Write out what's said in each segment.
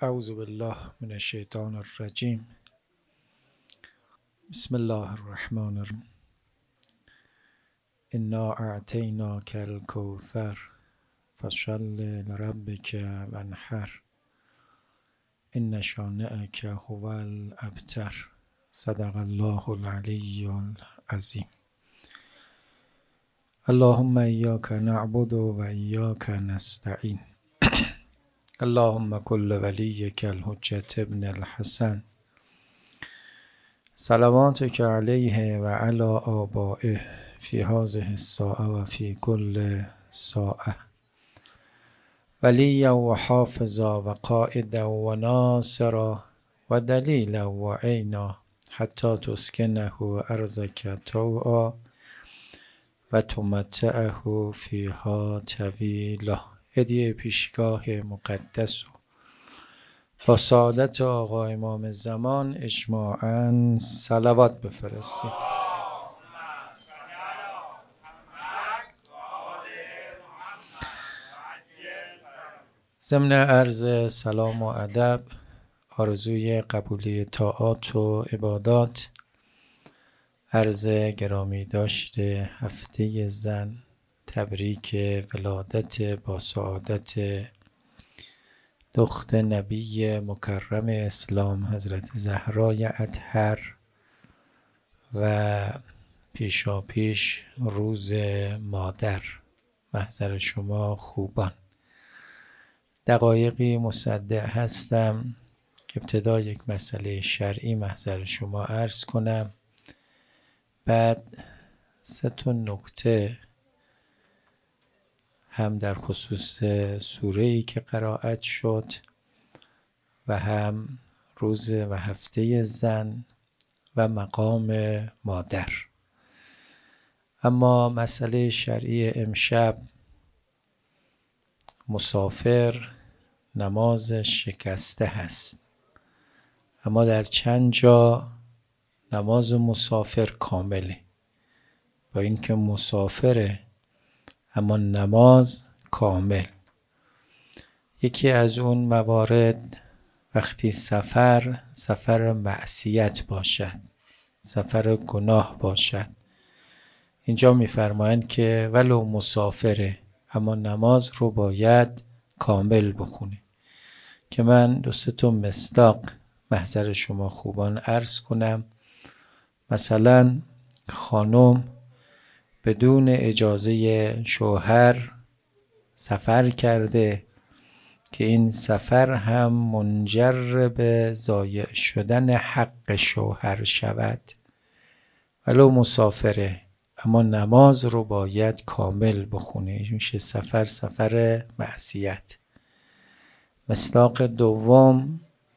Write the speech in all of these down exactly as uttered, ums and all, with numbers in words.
اعوذ بالله من الشیطان الرجیم. بسم الله الرحمن الرحیم. انا اعطیناک الکوثر فصل لربک وانحر ان شانئک هو الابتر. صدق الله العلی العظیم. اللهم ایاک نعبد و ایاک نستعین. اللهم کل ولیک الحجة ابن الحسن صلواتک علیه و علی آبائه فی هذه الساعة و فی کل ساعة ولیا و حافظا و قائدا و ناصرا و دلیلا و عینا حتی تسکنه ارضک طوعا و تمتعه فیها طویلا. هدیه پیشگاه مقدس و با سعادت آقا امام زمان اجماعاً صلوات بفرستید. ضمن عرض سلام و ادب، آرزوی قبولی طاعات و عبادات، عرض گرامی داشته هفته زن، تبریک ولادت با سعادت دخت نبی مکرم اسلام حضرت زهرای اطهر و پیشا پیش روز مادر. محضر شما خوبان. دقایقی مصدع هستم ابتدا یک مسئله شرعی محضر شما عرض کنم، بعد سه تا نکته هم در خصوص سوره‌ای که قرائت شد و هم روز و هفته زن و مقام مادر. اما مسئله شرعی امشب، مسافر نمازش شکسته هست، اما در چند جا نماز مسافر کامله، با اینکه مسافره اما نماز کامل. یکی از اون موارد وقتی سفر سفر معصیت باشد، سفر گناه باشد، اینجا میفرمایند که ولو مسافره اما نماز رو باید کامل بخونه، که من دو سه تا مصداق محضر شما خوبان عرض کنم. مثلا خانم بدون اجازه شوهر سفر کرده که این سفر هم منجر به ضایع شدن حق شوهر شود، ولو مسافره اما نماز رو باید کامل بخونه، میشه سفر سفر معصیت. مصداق دوم،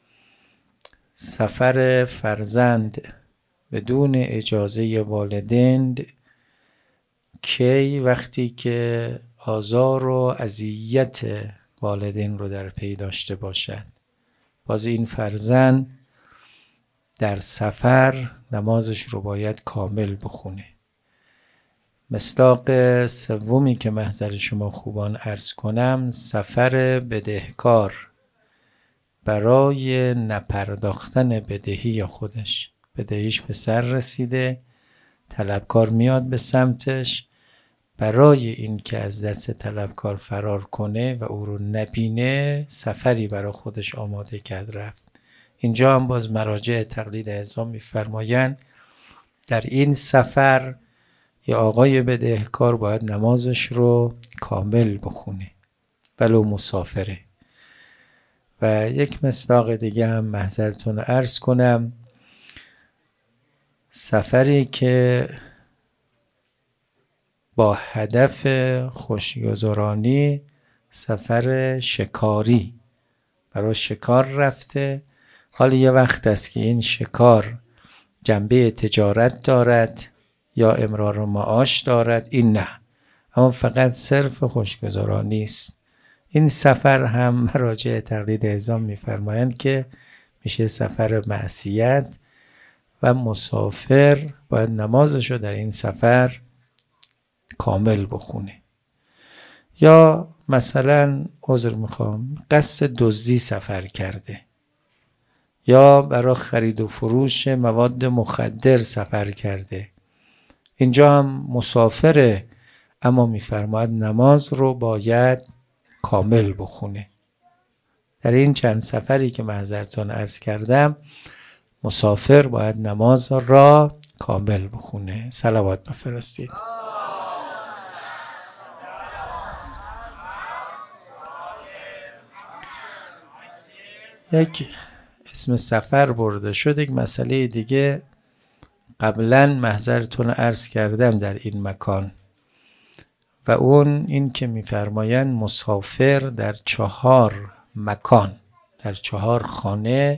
سفر فرزند بدون اجازه والدین، کی؟ وقتی که آزار و اذیت والدین رو در پی داشته باشد. باز این فرزند در سفر نمازش رو باید کامل بخونه. مصداق سومی که محضر شما خوبان عرض کنم، سفر بدهکار برای نپرداختن بدهی خودش. بدهیش به سر رسیده، طلبکار میاد به سمتش، برای این که از دست طلبکار فرار کنه و او رو نبینه سفری برای خودش آماده کرد رفت. اینجا هم باز مراجع تقلید اعظام میفرمایند در این سفر یا آقای بدهکار باید نمازش رو کامل بخونه ولو مسافره. و یک مصداق دیگه هم محضرتون عرض کنم، سفری که با هدف خوشگذرانی، سفر شکاری، برای شکار رفته، حالا یه وقت است که این شکار جنبه تجارت دارد یا امرار معاش دارد، این نه، اما فقط صرف خوشگذرانی است. این سفر هم مراجع تقلید اعظام میفرمایند که میشه سفر معصیت و مسافر باید نمازشو در این سفر کامل بخونه. یا مثلا عذر میخوام قصد دزدی سفر کرده یا برای خرید و فروش مواد مخدر سفر کرده، اینجا هم مسافره، اما میفرماید نماز رو باید کامل بخونه. در این چند سفری که محضرتون عرض کردم مسافر باید نماز را کامل بخونه. صلوات بفرستید. یک اسم سفر برده شد. یک مسئله دیگه قبلا محضرتون عرض کردم در این مکان و اون این که میفرمایند مسافر در چهار مکان، در چهار خانه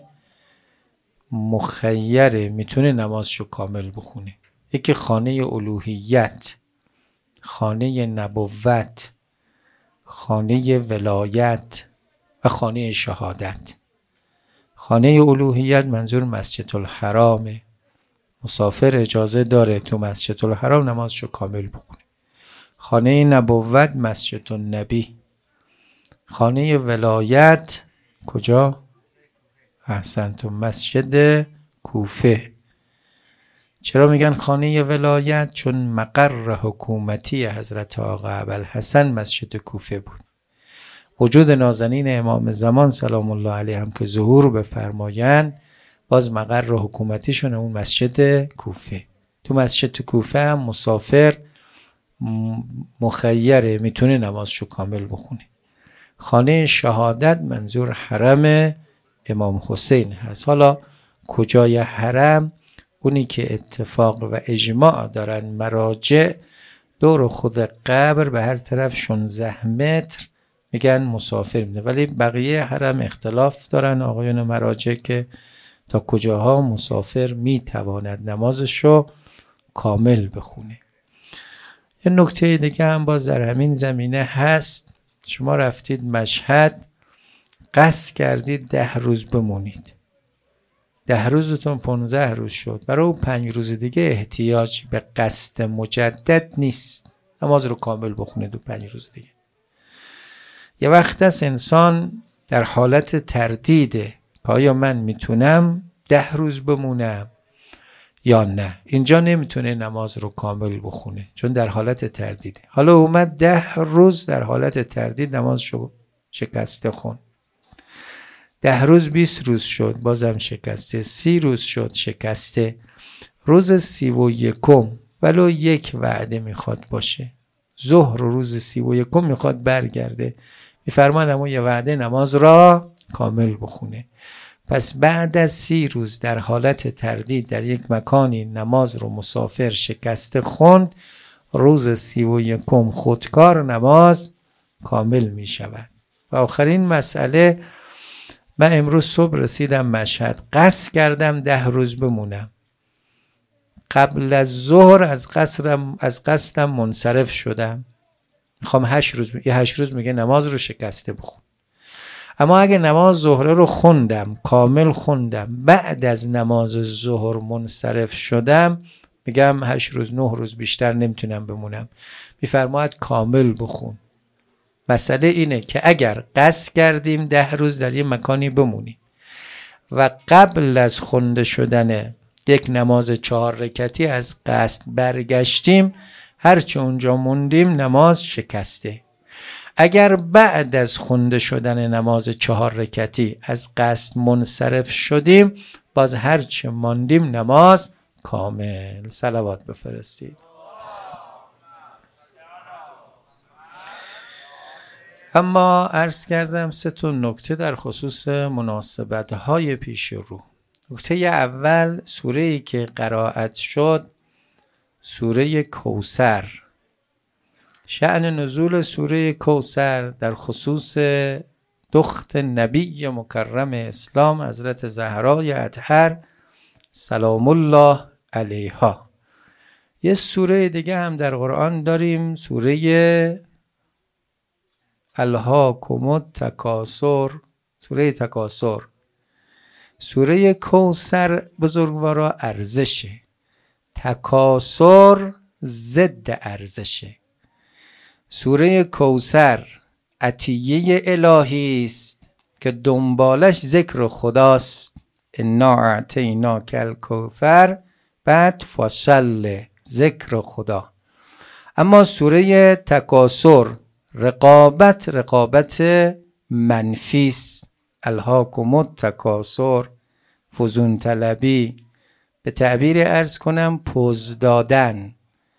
مخیره، میتونه نمازشو کامل بخونه. یکی خانه الوهیت، خانه نبوت، خانه ولایت و خانه شهادت. خانه الوهیت منظور مسجد الحرامه. مسافر اجازه داره تو مسجد الحرام نمازشو کامل بخونه. خانه نبوت مسجد النبی. خانه ولایت کجا؟ احسنتم، مسجد کوفه. چرا میگن خانه ولایت؟ چون مقر حکومتی حضرت آقا ابوالحسن مسجد کوفه بود. وجود نازنین امام زمان سلام الله علیه هم که ظهور بفرمایند، باز مقر حکومتیشون اون مسجد کوفه. تو مسجد کوفه هم مسافر مخیره، میتونه نمازشو کامل بخونه. خانه شهادت منظور حرم امام حسین هست. حالا کجای حرم؟ اونی که اتفاق و اجماع دارن مراجع دور خود قبر به هر طرف شانزده متر میگن مسافر میده، ولی بقیه حرم اختلاف دارن آقایون مراجع که تا کجاها مسافر میتواند نمازشو کامل بخونه. یه نکته دیگه هم باز در همین زمینه هست. شما رفتید مشهد، قصد کردید ده روز بمونید، ده روزتون پانزده روز شد، برای اون پنج روز دیگه احتیاج به قصد مجدد نیست، نماز رو کامل بخونید دو پنج روز دیگه. یه وقت است انسان در حالت تردیده که آیا من میتونم ده روز بمونم یا نه. اینجا نمیتونه نماز رو کامل بخونه چون در حالت تردیده. حالا اومد ده روز در حالت تردید نمازشو شکسته خون. ده روز بیست روز شد بازم شکسته، سی روز شد شکسته. روز سی و یکم ولو یک وعده میخواد باشه، ظهر روز سی و یکم میخواد برگرده، میفرماد اما یه وعده نماز را کامل بخونه. پس بعد از سی روز در حالت تردید در یک مکانی نماز رو مسافر شکسته خوند، روز سی و یکم خودکار نماز کامل می شود. و آخرین مسئله، من امروز صبح رسیدم مشهد، قصد کردم ده روز بمونم، قبل از ظهر از قصرم از قصدم منصرف شدم، میخوام هشت روز یه هشت روز میگه نماز رو شکسته بخون. اما اگه نماز ظهر رو خوندم کامل خوندم، بعد از نماز ظهر منصرف شدم، میگم هشت روز نه روز بیشتر نمیتونم بمونم، میفرماید کامل بخون. مسئله اینه که اگر قصد کردیم ده روز در یه مکانی بمونیم و قبل از خونده شدن یک نماز چهار رکعتی از قصد برگشتیم، هرچه اونجا موندیم نماز شکسته. اگر بعد از خونده شدن نماز چهار رکعتی از قصد منصرف شدیم، باز هرچه ماندیم نماز کامل. صلوات بفرستید. اما عرض کردم سه تا نکته در خصوص مناسبت‌های پیش رو. نکته اول، سوره‌ای که قرائت شد سوره کوثر. شأن نزول سوره کوثر در خصوص دخت نبی مکرم اسلام حضرت زهرای اطهر سلام الله علیها. یه سوره دیگه هم در قرآن داریم، سوره الهاکم التکاثر، سوره تکاثر. سوره کوثر بزرگوارا ارزشه، تکاثر ضد ارزشه. سوره کوثر عطیه الهی است که دنبالش ذکر خداست. انا اعطیناک الکوثر، بعد فصل ذکر خدا. اما سوره تکاثر رقابت رقابت منفیس، الهاکم التکاثر، فزون طلبی، به تعبیر عرض کنم پوز دادن،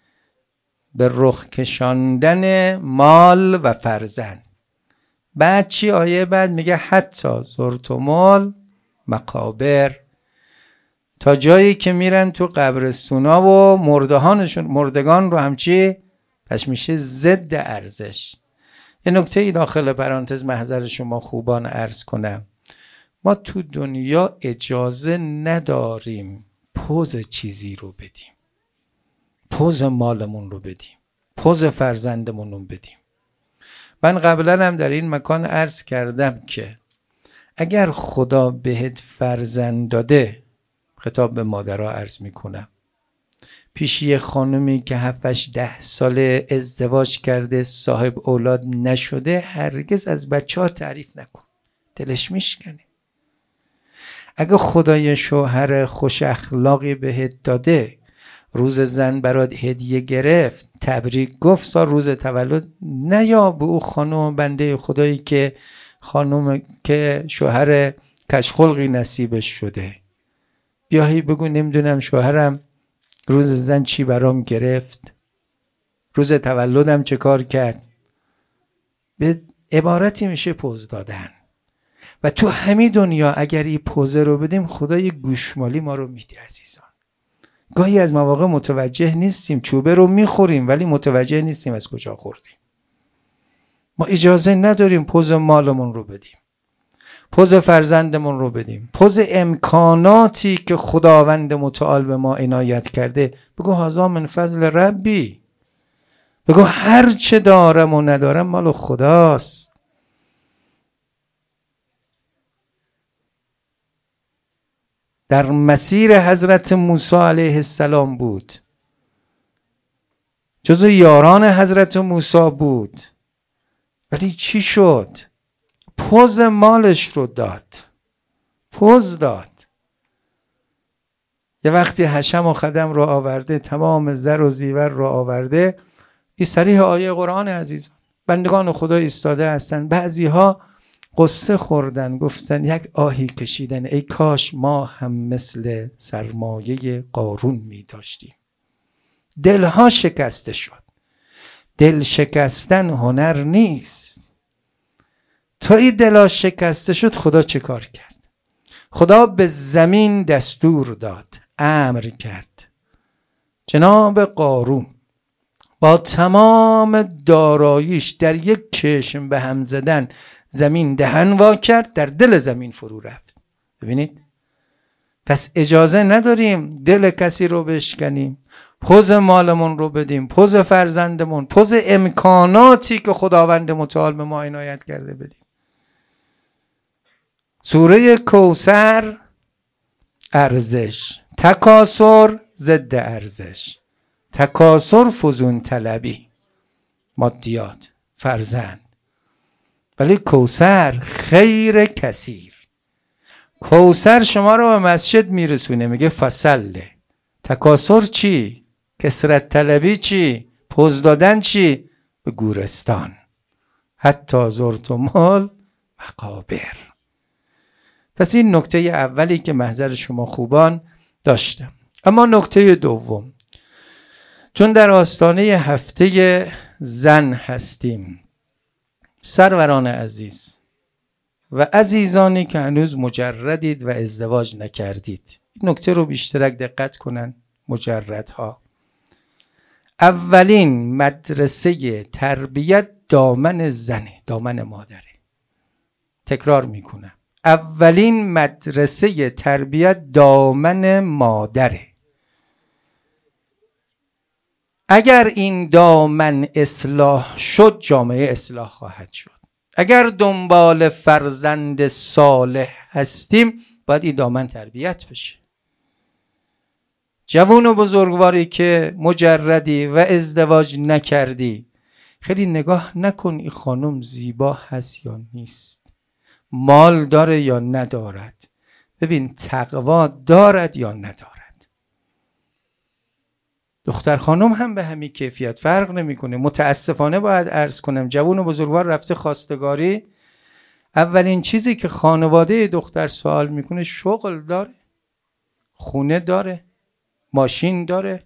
به رخ کشاندن مال و فرزند. بعد چی آیه بعد میگه حتی زرتمال مقابر، تا جایی که میرن تو قبرستونا و مردهانشون مردگان رو همچی، پس میشه ضد ارزش. یه نکته ای داخل پرانتز محضر شما خوبان عرض کنم، ما تو دنیا اجازه نداریم پوز چیزی رو بدیم، پوز مالمون رو بدیم، پوز فرزندمون رو بدیم. من قبلا هم در این مکان عرض کردم که اگر خدا بهت فرزند داده، خطاب به مادرها عرض میکنم، پیش یه خانومی که هفتش ده سال ازدواج کرده صاحب اولاد نشده، هرگز از بچه ها تعریف نکن، دلش میشکنه. اگه خدای شوهر خوش اخلاقی بهت داده، روز زن برات هدیه گرفت، تبریک گفت سال روز تولد، نیا به او خانم بنده خدایی که خانم که شوهر کشخلقی نصیبش شده، بیایی بگو نمیدونم شوهرم روز زن چی برام گرفت، روز تولدم چه کار کرد. به عبارتی میشه پوز دادن. و تو همین دنیا اگر این پوزه رو بدیم، خدای گوشمالی ما رو میده عزیزان. گاهی از مواقع متوجه نیستیم، چوبه رو میخوریم ولی متوجه نیستیم از کجا خوردیم. ما اجازه نداریم پوز مالمون رو بدیم، پوز فرزندمون رو بدیم، پوز امکاناتی که خداوند متعال به ما عنایت کرده. بگو هذا من فضل ربی، بگو هر چه دارم و ندارم مال خداست. در مسیر حضرت موسی علیه السلام بود، جزو یاران حضرت موسی بود، ولی چی شد؟ پوز مالش رو داد، پوز داد. یه وقتی حشم و خدم رو آورده، تمام زر و زیور رو آورده، این صریح آیه قرآن عزیزان، بندگان خدا ایستاده هستن، بعضی ها قصه خوردن، گفتن یک آهی کشیدن، ای کاش ما هم مثل سرمایه قارون می داشتیم. دلها شکسته شد. دل شکستن هنر نیست. تا این دلها شکسته شد، خدا چه کار کرد؟ خدا به زمین دستور داد، امر کرد. جناب قارون با تمام داراییش در یک چشم به هم زدن زمین دهن وا کرد، در دل زمین فرو رفت. ببینید، پس اجازه نداریم دل کسی رو بشکنیم، پوز مالمون رو بدیم، پوز فرزندمون، پوز امکاناتی که خداوند متعال به ما عنایت کرده بدیم. سوره کوثر ارزش، تکاثر ضد ارزش. تکاثر فزون طلبی، مادیات، فرزند. ولی کوثر خیر کثیر. کوثر شما رو به مسجد میرسونه، میگه فصل. تکاثر چی؟ کثرت طلبی چی؟ پوز دادن چی؟ به گورستان. حتی زرتمال مقابر. پس این نکته اولی که محضر شما خوبان داشتم. اما نکته دوم، چون در آستانه هفته زن هستیم، سروران عزیز و عزیزانی که هنوز مجردید و ازدواج نکردید، این نکته رو بیشترک دقت کنن مجردها. اولین مدرسه تربیت دامن زنه، دامن مادره. تکرار میکنم، اولین مدرسه تربیت دامن مادره. اگر این دامن اصلاح شد، جامعه اصلاح خواهد شد. اگر دنبال فرزند صالح هستیم، باید این دامن تربیت بشه. جوان و بزرگواری که مجردی و ازدواج نکردی، خیلی نگاه نکن این خانم زیبا هست یا نیست، مال داره یا ندارد، ببین تقوا دارد یا ندارد. دختر خانم هم به همین کیفیت فرق نمیکنه. متاسفانه باید عرض کنم جوان و بزرگوار رفته خواستگاری، اولین چیزی که خانواده دختر سوال میکنه شغل داره، خونه داره، ماشین داره.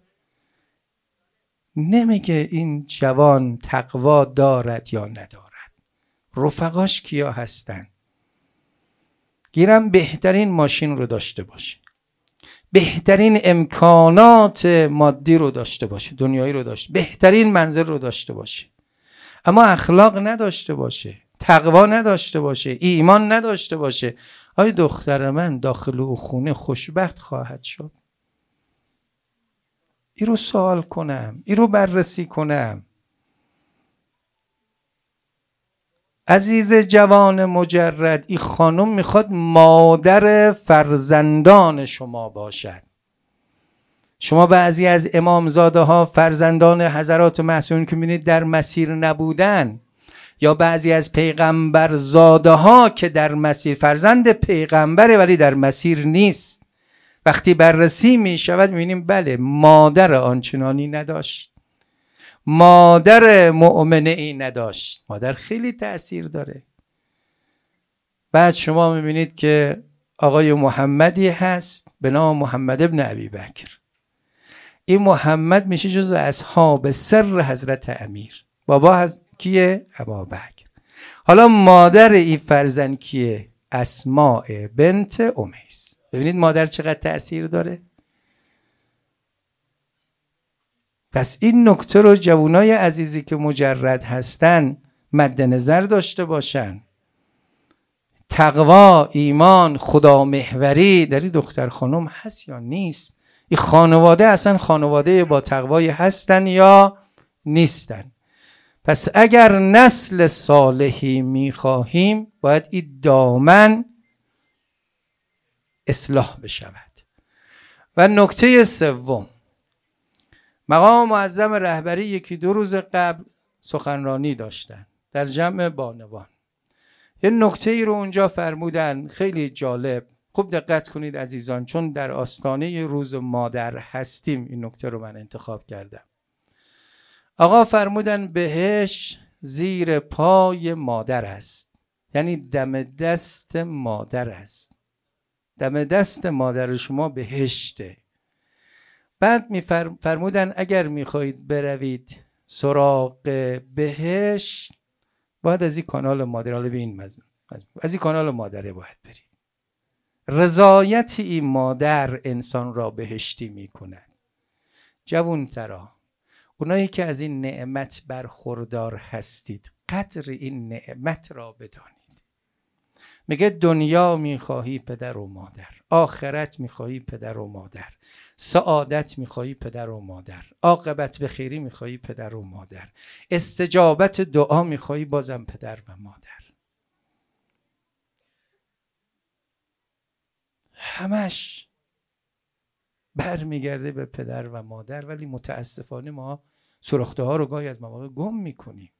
نمیگه این جوان تقوا دارد یا ندارد، رفقاش کیا هستن. گیرم بهترین ماشین رو داشته باشه، بهترین امکانات مادی رو داشته باشه، دنیایی رو داشته، بهترین منزل رو داشته باشه، اما اخلاق نداشته باشه، تقوا نداشته باشه، ایمان نداشته باشه، آی دختر من داخل او خونه خوشبخت خواهد شد؟ این رو سوال کنم، این رو بررسی کنم. عزیز جوان مجرد، این خانم میخواد مادر فرزندان شما باشد. شما بعضی از امامزاده ها فرزندان حضرات معصومین که میبینید در مسیر نبودن، یا بعضی از پیغمبر زاده ها که در مسیر، فرزند پیغمبره ولی در مسیر نیست، وقتی بررسی میشود میبینیم بله مادر آنچنانی نداشت، مادر مؤمنه ای نداشت. مادر خیلی تأثیر داره. بعد شما میبینید که آقای محمدی هست به نام محمد ابن ابی بکر. این محمد میشه جز اصحاب سر حضرت امیر. بابا هست کیه؟ ابابکر. حالا مادر این فرزند کیه؟ اسماء بنت امیس. ببینید مادر چقدر تأثیر داره. پس این نکته رو جوانای عزیزی که مجرد هستن مد نظر داشته باشن. تقوا، ایمان، خدا محوری در این دختر خانم هست یا نیست؟ این خانواده اصلا خانواده با تقوای هستن یا نیستن؟ پس اگر نسل صالحی میخواهیم باید این دامن اصلاح بشود. و نکته سوم، مقام معظم رهبری یکی دو روز قبل سخنرانی داشتن در جمع بانوان. یه نکته ای رو اونجا فرمودن خیلی جالب. خوب دقت کنید عزیزان، چون در آستانه روز مادر هستیم این نکته رو من انتخاب کردم. آقا فرمودن بهش زیر پای مادر است، یعنی دم دست مادر است. دم دست مادر شما بهشته. بعد می فرمودن اگر میخواهید بروید سراغ بهشت باید از این کانال مادر، حالا به این مزن از این کانال مادره باید برید. رضایت این مادر انسان را بهشتی میکند. جوون ترا، اونایی که از این نعمت برخوردار هستید قدر این نعمت را بدانید. میگه دنیا میخواهی پدر و مادر، آخرت میخواهی پدر و مادر، سعادت میخواهی پدر و مادر، عاقبت به خیری میخواهی پدر و مادر، استجابت دعا میخواهی بازم پدر و مادر. همش برمیگرده به پدر و مادر، ولی متاسفانه ما سوراخته ها رو گاهی از مواقع گم میکنیم.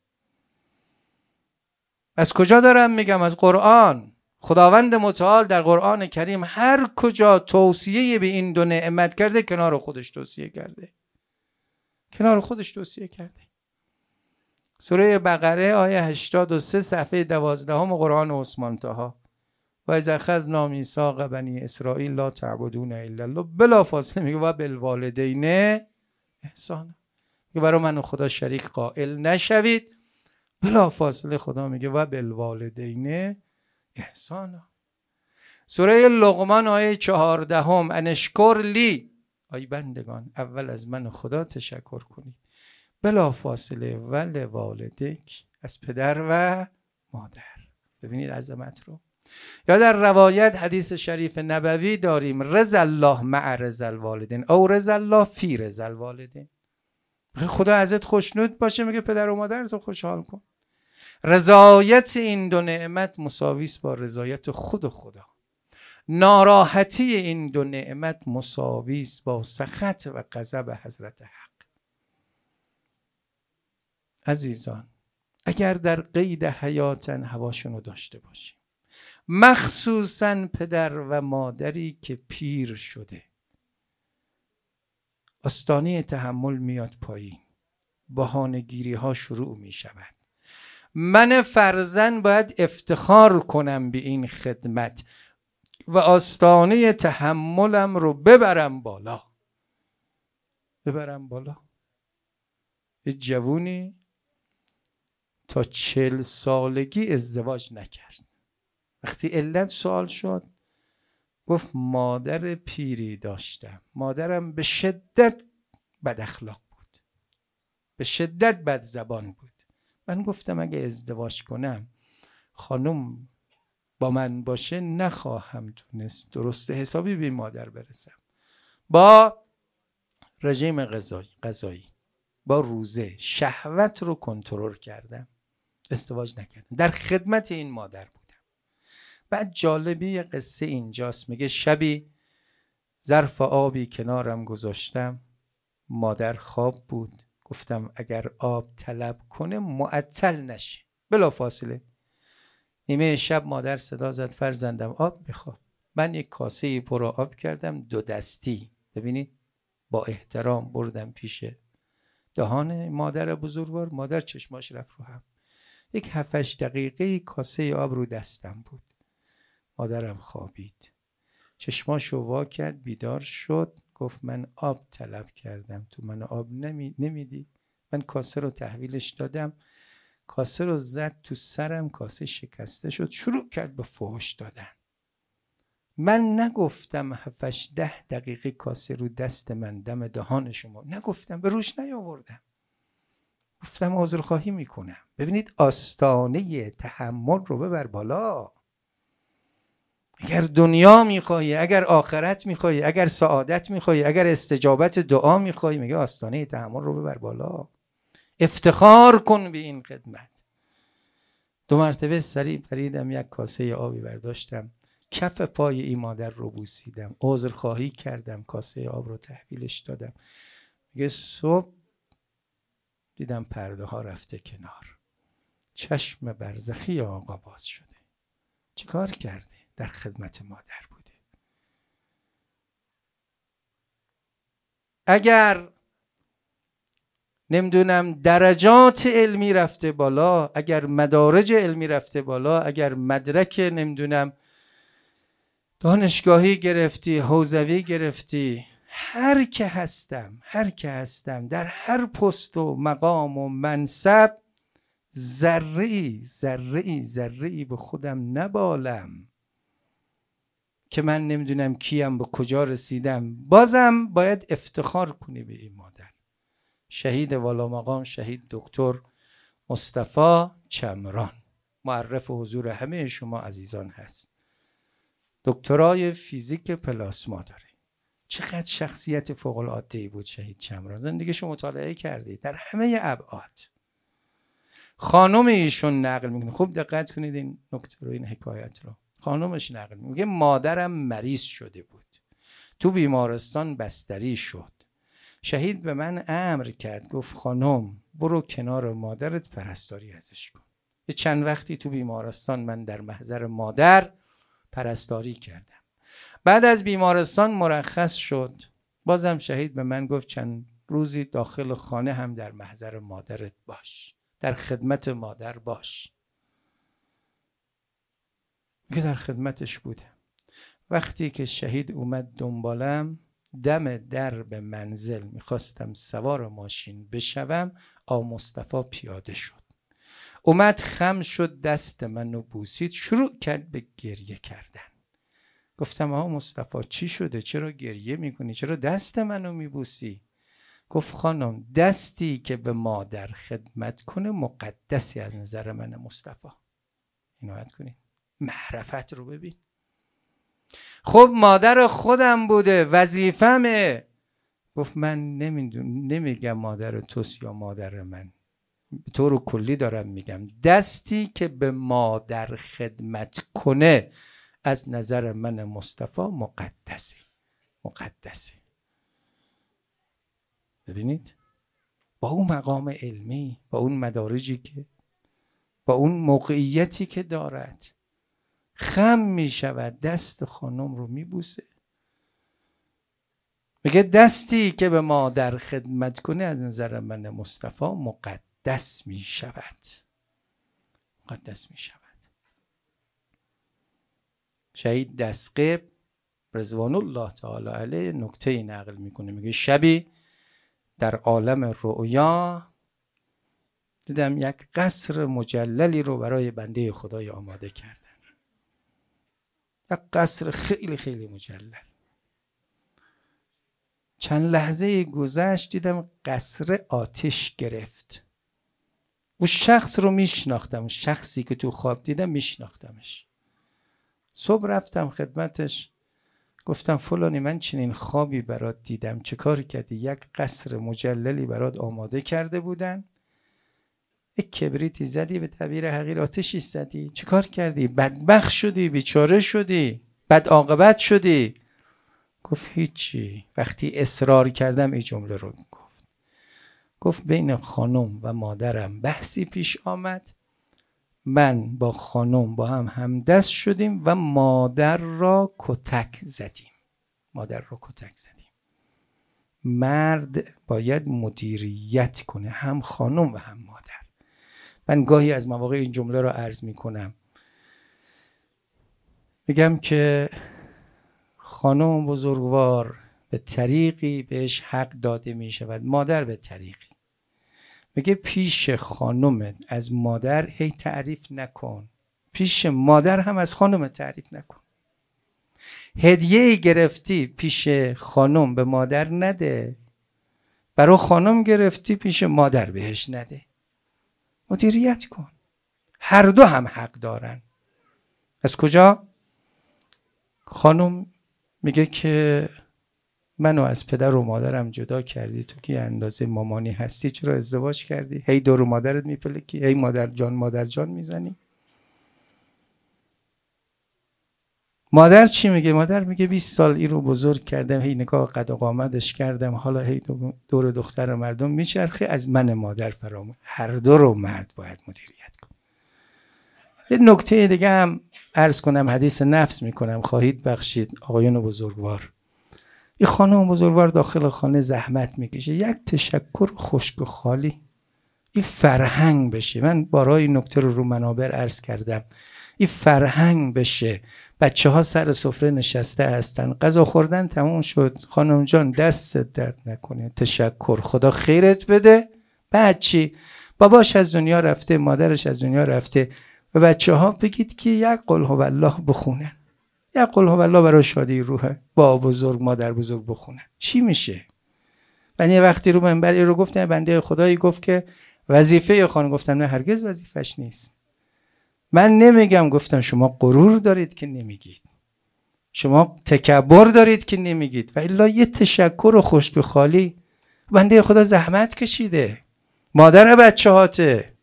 از کجا دارم میگم؟ از قرآن. خداوند متعال در قرآن کریم هر کجا توصیه به این دو نعمت کرده کنار خودش توصیه کرده. کنار خودش توصیه کرده. سوره بقره آیه هشتاد و سه صفحه دوازدهم قرآن عثمان طه. و اذ اخذنا میثاق بنی اسرائیل لا تعبدون الا الله، بلا فاصله میگه و بالوالدین احسانا. میگه برای من و خدا شریک قائل نشوید. بلا فاصله خدا میگه و بالوالدین احسانا. سوره لقمان آیه چهاردهم انشکر لی، ای بندگان اول از من خدا تشکر کنید. بلا فاصله ولوالدک، از پدر و مادر. ببینید عظمت رو. یا در روایت حدیث شریف نبوی داریم رضا الله مع رضا الوالدین او رضا الله فی رضا الوالدین. خدا ازت خوشنود باشه میگه پدر و مادر تو خوشحال کن. رضایت این دو نعمت مساوی است با رضایت خود خدا. ناراحتی این دو نعمت مساوی است با سخط و غضب حضرت حق. عزیزان اگر در قید حیاتن هواشون رو داشته باشیم، مخصوصا پدر و مادری که پیر شده، آستانه تحمل میاد پایین، بهانه‌گیری ها شروع می شود. من فرزند باید افتخار کنم به این خدمت و آستانه تحملم رو ببرم بالا ببرم بالا. یه جوونی تا چل سالگی ازدواج نکرد. وقتی علت سوال شد گفت مادر پیری داشتم، مادرم به شدت بد اخلاق بود، به شدت بد زبان بود. من گفتم اگه ازدواج کنم خانم با من باشه نخواهم تونست درست حسابی به مادر برسم. با رژیم غذایی غذایی با روزه شهوت رو کنترل کردم، ازدواج نکردم، در خدمت این مادر بودم. بعد جالبی قصه اینجاست، میگه شبی ظرف آبی کنارم گذاشتم، مادر خواب بود، گفتم اگر آب طلب کنه معطل نشه. بلا فاصله نیمه شب مادر صدا زد فرزندم آب میخواد. من یک کاسه پر آب کردم دو دستی، ببینید با احترام بردم پیش دهان مادر بزرگوار. مادر چشماش رفت رو هم. یک هفتش دقیقه کاسه آب رو دستم بود. مادرم خوابید، چشماشو وا کرد، بیدار شد، گفت من آب طلب کردم، تو من آب نمی... نمیدی؟ من کاسه رو تحویلش دادم، کاسه رو زد تو سرم، کاسه شکسته شد، شروع کرد به فحش دادن. من نگفتم هفتش ده دقیقه کاسه رو دست من دم دهان شما، نگفتم، به روش نیاوردم، گفتم عذرخواهی میکنم. ببینید آستانه تحمل رو ببر بالا. اگر دنیا میخوایی، اگر آخرت میخوایی، اگر سعادت میخوایی، اگر استجابت دعا میخوایی، میگه آستانه تحمل رو ببر بالا، افتخار کن به این خدمت. دو مرتبه سریع پریدم، یک کاسه آبی برداشتم، کف پای این مادر رو بوسیدم، عذرخواهی کردم، کاسه آب رو تحویلش دادم. میگه صبح دیدم پرده ها رفته کنار، چشم برزخی آقا باز شده. چی کار کرده؟ در خدمت مادر بوده. اگر نمیدونم درجات علمی رفته بالا، اگر مدارج علمی رفته بالا، اگر مدرک نمیدونم دانشگاهی گرفتی، حوزوی گرفتی، هر که هستم هر که هستم در هر پست و مقام و منصب، ذره‌ای ذره‌ای ذره‌ای به خودم نبالم که من نمیدونم کیم، به کجا رسیدم. بازم باید افتخار کنی به این مادر. شهید والا مقام شهید دکتر مصطفی چمران، معرف حضور همه شما عزیزان هست، دکترای فیزیک پلاسما داره. چقدر شخصیت فوق العاده بود شهید چمران. زندگیشو مطالعه کردید در همه ابعاد. خانم ایشون نقل میکنه، خوب دقت کنید این نکته رو، این حکایت رو. خانمش نقل میگه مادرم مریض شده بود، تو بیمارستان بستری شد. شهید به من امر کرد، گفت خانم برو کنار مادرت پرستاری ازش کن. یه چند وقتی تو بیمارستان من در محضر مادر پرستاری کردم. بعد از بیمارستان مرخص شد، بازم شهید به من گفت چند روزی داخل خانه هم در محضر مادرت باش، در خدمت مادر باش. که در خدمتش بودم. وقتی که شهید اومد دنبالم، دم درب منزل میخواستم سوار ماشین بشوم، آقا مصطفی پیاده شد، اومد خم شد، دست منو بوسید، شروع کرد به گریه کردن. گفتم آقا مصطفی چی شده؟ چرا گریه میکنی؟ چرا دست منو میبوسی؟ گفت خانم دستی که به مادر خدمت کنه مقدسی از نظر من مصطفی. اینو یاد کنید، معرفت رو ببین. خب مادر خودم بوده، وظیفمه. گفت من نمیدونم، نمیگم مادر توست یا مادر من، به طور کلی دارم میگم دستی که به مادر خدمت کنه از نظر من مصطفی مقدسی. مقدسی. ببینید با اون مقام علمی، با اون مدارجی که، با اون موقعیتی که دارد، خم می شود، دست خانم رو می بوسه. میگه دستی که به ما در خدمت کنه از نظر من مصطفی مقدس می شود. مقدس می شود. شهید دستقیب رضوان الله تعالی علیه نکته نقل میکنه، میگه شبی در عالم رؤیا دیدم یک قصر مجللی رو برای بنده خدای آماده کردن. یک قصر خیلی خیلی مجلل. چند لحظه گذشت دیدم قصر آتش گرفت. و شخص رو میشناختم، شخصی که تو خواب دیدم میشناختمش. صبح رفتم خدمتش، گفتم فلانی من چنین خوابی برات دیدم، چه کاری کردی؟ یک قصر مجللی برات آماده کرده بودن، یک کبریتی زدی، به تعبیر حقیر آتشی زدی، چه کار کردی؟ بدبخت شدی، بیچاره شدی، بد عاقبت شدی. گفت هیچی. وقتی اصرار کردم این جمله رو گفت. گفت بین خانم و مادرم بحثی پیش آمد، من با خانم با هم همدست شدیم و مادر را کتک زدیم. مادر را کتک زدیم. مرد باید مدیریت کنه، هم خانم و هم مادر. من گاهی از مواقع این جمله را عرض می کنم، میگم که خانم بزرگوار به طریقی بهش حق داده می شود، مادر به طریقی. میگه پیش خانم از مادر هی تعریف نکن، پیش مادر هم از خانم تعریف نکن. هدیه گرفتی پیش خانم به مادر نده، برای خانم گرفتی پیش مادر بهش نده. مدیریت کن. هر دو هم حق دارن. از کجا؟ خانم میگه که منو از پدر و مادرم جدا کردی، تو که اندازه مامانی هستی چرا ازدواج کردی؟ هی دور مادرت میپلکی، هی مادر جان مادر جان میزنی. مادر چی میگه؟ مادر میگه بیست سال این رو بزرگ کردم، هی نگاه قد و قامتش کردم، حالا هی دور دختر مردم میچرخه، از من مادر فراموش. هر دو رو مرد باید مدیریت کنه. یه نکته دیگه هم عرض کنم، حدیث نفس میکنم، خواهید بخشید آقایون بزرگوار. این خانم بزرگوار داخل خانه زحمت میکشه، یک تشکر خشک و خالی این فرهنگ بشه. من بارای نکته رو رو منابر عرض کردم، این فرهنگ بشه. بچه ها سر سفره نشسته هستن، غذا خوردن تموم شد، خانم جان دست درد نکنه، تشکر، خدا خیرت بده. بعد چی؟ باباش از دنیا رفته، مادرش از دنیا رفته، و بچه ها بگید که یک قل هو الله بخونن، یک قل هو الله برای شادی روح با بزرگ مادر بزرگ بخونن. چی میشه؟ من یه وقتی رو منبری رو گفتم، بنده خدایی گفت که وظیفه خانم، گفتم نه هرگز وظیفش نیست. من نمیگم، گفتم شما غرور دارید که نمیگید، شما تکبر دارید که نمیگید، و الا یه تشکر و خشک و خالی. بنده خدا زحمت کشیده، مادر بچه هاته.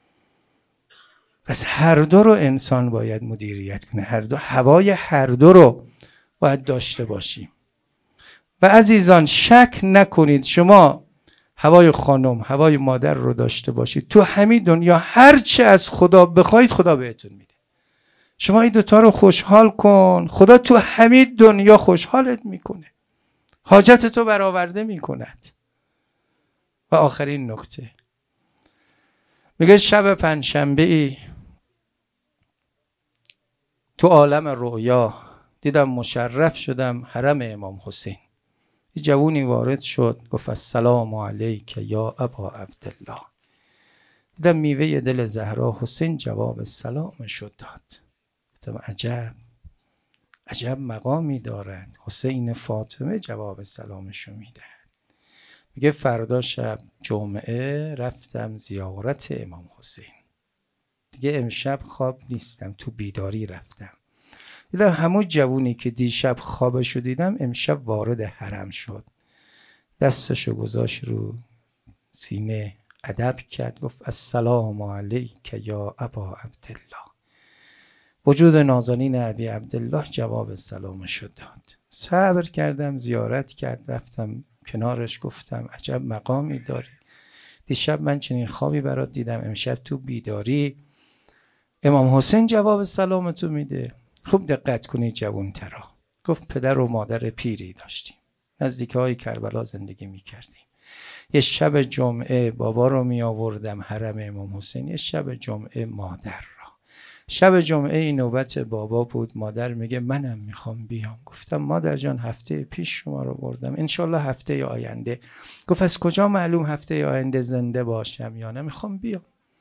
پس هر دو رو انسان باید مدیریت کنه، هر دو، هوای هر دو رو باید داشته باشیم. و عزیزان شک نکنید، شما هوای خانم، هوای مادر رو داشته باشید، تو همین دنیا هر چه از خدا بخواید خدا بهتون میده. شما این دوتا رو خوشحال کن، خدا تو همین دنیا خوشحالت میکنه، حاجت تو برآورده میکند. و آخرین نکته، میگه شب پنجشنبه ای تو عالم رؤیا دیدم مشرف شدم حرم امام حسین. یه جوونی وارد شد، گفت السلام علیک یا ابا عبدالله. دیدم میوه دل زهرا حسین جواب سلامش داد. گفتم عجب، عجب مقامی دارد، حسین فاطمه جواب سلامشو میدهد. میگه فردا شب جمعه رفتم زیارت امام حسین، دیگه امشب خواب نیستم، تو بیداری رفتم. دیدم همون جوونی که دیشب خوابشو دیدم امشب وارد حرم شد، دستشو گذاشت رو سینه، ادب کرد، گفت السلام علیک یا ابا عبدالله. وجود نازنین ابی عبدالله جواب سلامشو داد. صبر کردم، زیارت کرد، رفتم کنارش، گفتم عجب مقامی داری. دیشب من چنین خوابی برات دیدم، امشب تو بیداری امام حسین جواب سلامتو میده. خوب دقت کنید جوانترا. گفت پدر و مادر پیری داشتیم، نزدیک های کربلا زندگی میکردیم. یه شب جمعه بابا رو می آوردم حرم امام حسین، یه شب جمعه مادر را. شب جمعه این نوبت بابا بود، مادر میگه منم میخوام بیام. گفتم مادر جان هفته پیش شما رو بردم، انشالله هفته آینده. گفت از کجا معلوم هفته آینده زنده باشم یا نه، میخوام بیام.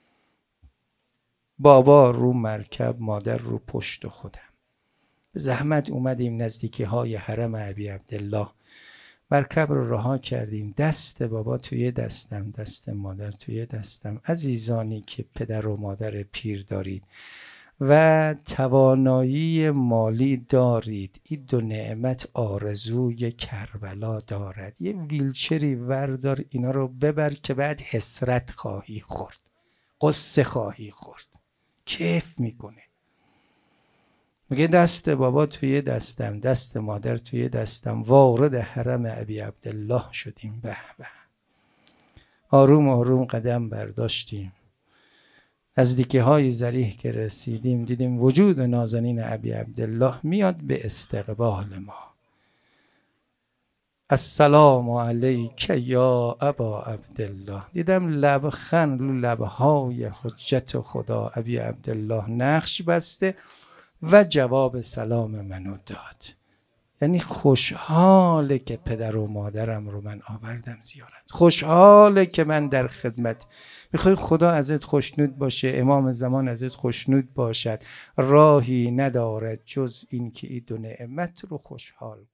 بابا رو مرکب، مادر رو پشت خودم. به زحمت اومدیم نزدیکی های حرم ابی عبدالله، مرکب رو رها کردیم. دست بابا توی دستم، دست مادر توی دستم. عزیزانی که پدر و مادر پیر دارید و توانایی مالی دارید، این دو نعمت آرزوی کربلا دارد. یه ویلچری وردار، اینا رو ببر که بعد حسرت خواهی خورد، قصه خواهی خورد. کیف میکنه. میگه دست بابا توی دستم، دست مادر توی دستم، وارد حرم ابی عبدالله شدیم. به به. آروم آروم قدم برداشتیم. نزدیکی های ذریح که رسیدیم دیدیم وجود نازنین ابی عبدالله میاد به استقبال ما. السلام علیک یا ابا عبدالله. دیدم لبخند رو لبهای حجت خدا ابی عبدالله نقش بسته و جواب سلام منو داد. یعنی خوشحاله که پدر و مادرم رو من آوردم زیارت، خوشحاله که من در خدمت. میخوای خدا ازت خوشنود باشه، امام زمان ازت خوشنود باشد، راهی ندارد جز این که این دو نعمت رو خوشحال